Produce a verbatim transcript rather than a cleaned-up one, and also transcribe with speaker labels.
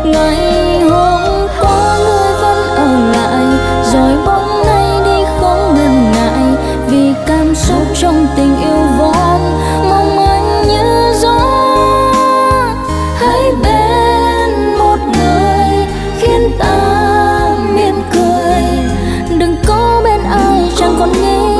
Speaker 1: Ngày hôm qua người vẫn ở lại, rồi bóng nay đi không ngần ngại, vì cảm xúc trong tình yêu vốn mong manh như gió. Hãy bên một người khiến ta mỉm cười, đừng có bên ai chẳng còn nghĩ